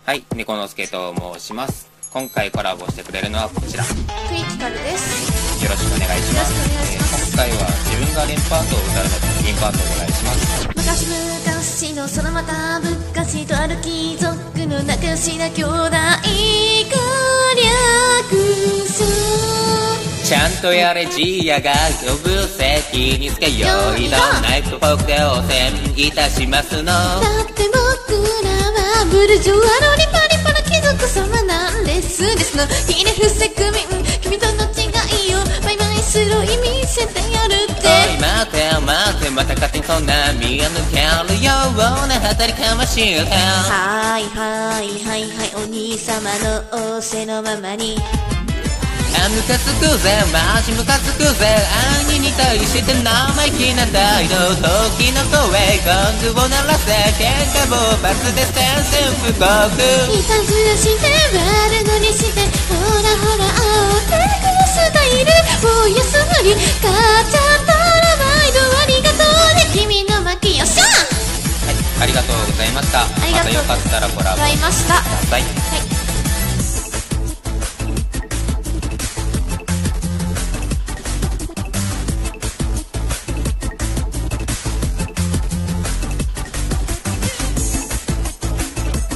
はい、猫の助と申します。今回コラボしてくれるのはこちら。 クリティカルです。 よろしくお願いします。今回は自分が連パートを歌うので銀パートお願いします。 昔のそのまた昔とある貴族の仲良しな兄弟が略す。 ちゃんとやれジーヤが呼ぶ席につけよいどナイフとフォークで汚染いたしますの。 だって僕らはブルジョワのリパリパの貴族様なんですですの。ひれ伏せ組君との違いをバイバイスロー意味せてやるって。 おい待て待てまた勝手にそんな見抜けるような働きかましてはいはいはいはい、お兄様の仰せのままにムカつくぜマジムカつくぜ兄に対して生意気な態度時の声ゴングを鳴らせ喧嘩勃発で宣戦布告いたずらして悪乗りしてほらほら煽ってくるスタイルお安売り買っちゃったら毎度ありがとうね君の負けよっしゃ。 はい、ありがとうございました。またよかったらコラボしてください。 はい。